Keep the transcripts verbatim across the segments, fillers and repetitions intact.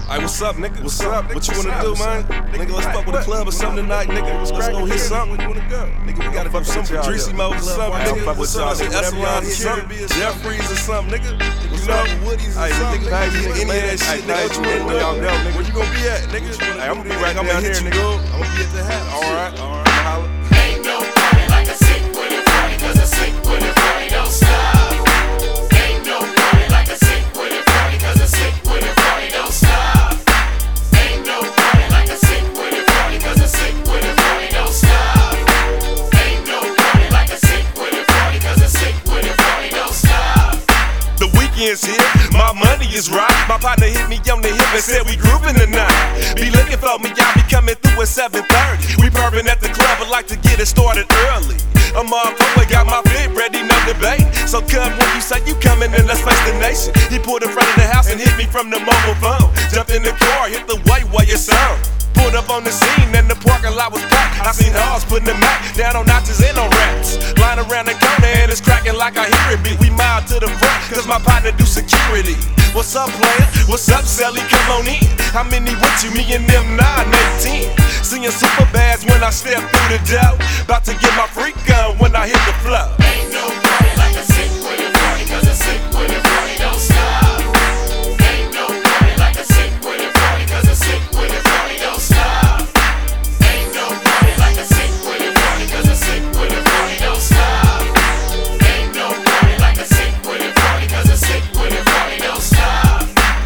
Alright, what's up, nigga? What's up? What you wanna do, man? Nigga, let's fuck with the club or something tonight, nigga. Let's go hit something. Where you wanna go? Nigga, we gotta fuck some Dreesy Mode or something, nigga. Fuck with y'all, Epsilon or something, Jeffries or something, nigga. You know, Woody's or something, nigga. Any of that shit, nigga. What you wanna do? Where you gonna be at, nigga? Hey, I'm gonna be right, I'm gonna hit you, dude. I'm gonna be at the house. Alright, alright, holla. Ain't no party like a sick with it party, cause a sick with it party don't stop. Ain't no party like a sick with it party, cause a sick with it party don't stop. Ain't no party like a sick with it party, cause a sick with it party don't stop. Ain't no party like a sick with it party, cause a sick with it party don't stop. The weekend's here, my money is right. My partner hit me on the hip and said we groovin' tonight. Be looking for me, y'all be coming through at seven thirty. We purpin' at the club, but like to get it started early. A motherfucker got my fit ready, no debate. So come when you say you comin' and let's face the nation. He pulled in front of the house and hit me from the mobile phone. Jumped in the car, hit the white wire sound. Pulled up on the scene and the parking lot was packed. I seen hoes putting the Mac down on notches and on rats. Line around the corner and it's cracking like I hear it beat. We mild to the front, cause my partner do security. What's up, player? What's up, Sally? Come on in. How many with you? Me and them nine, eight, ten. Seeing super bads when I step through the door. About to get my freak on when I hit the floor. Ain't no party like a sick with it party, cause a sick with it party don't stop. Ain't no party like a sick with it party, cause a sick with it party don't stop. Ain't no party like a sick with it party, cause a sick with it party don't stop. Ain't no party like a sick with it party, cause a sick with it party don't stop.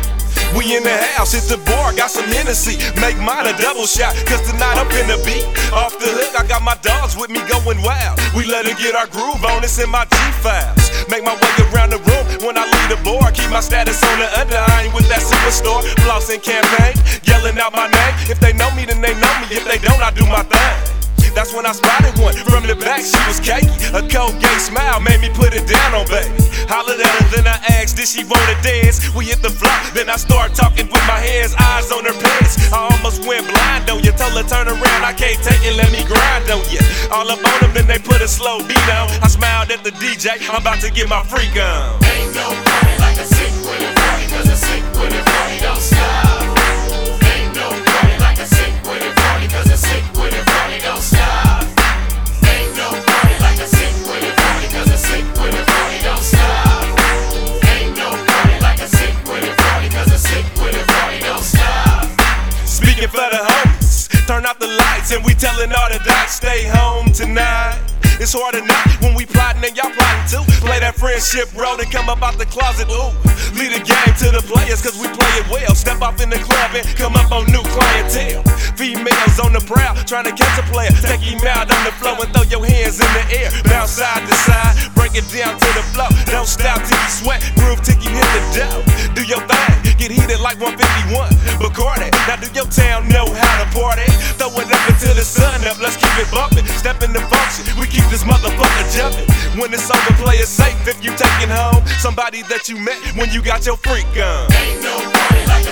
We in the house, hit the bar, got some Hennessy. Make mine a double shot, cause tonight I'm finna be off the hook. I got my dogs with me going wild. We let it get our groove on, it's in my G fives. Make my way around the room when I leave the bar. Keep my status on the under, I ain't with that superstar. Flossing campaign, yelling out my name. If they know me, then they know me. If they don't, I do my thing. That's when I spotted one from the back, she was cakey. A cold gay smile made me put it down on baby. Hollered at her, then I asked, did she wanna dance? We hit the floor, then I start talking with my hands, eyes on her pants. I almost went blind on you, told her turn around, I can't take it, let me grind on you. All up on them, then they put a slow beat on. I smiled at the D J, I'm about to get my freak on. Ain't no party like a sick with it party, cause a sick with it party don't stop. Ain't no party like a sick with it party, cause a sick with it party don't stop. Ain't no party like a sick with it party, cause a sick with it party don't stop. Ain't no party like a sick with it party, cause a sick with it party don't stop. Speaking for the homies, turn out the lights and we tellin' all the dots stay home tonight. It's hard enough when we plotting and y'all plotting too. Play that friendship road and come up out the closet, ooh. Lead the game to the players cause we play it well. Step off in the club and come up on new clientele. Females on the prowl, trying to catch a player. Take him out on the floor and throw your hands in the air. Bounce side to side, break it down to the floor. Don't stop till you sweat, groove till you hit the dough. Do your thing, get heated like one fifty-one. Bacardi, now do your town know how to party? Throw it up until the sun up, let's keep it bumpin'. Step in the function, we keep this motherfucker jumpin'. When it's over, play it safe if you taking home somebody that you met when you got your freak on. Ain't no party like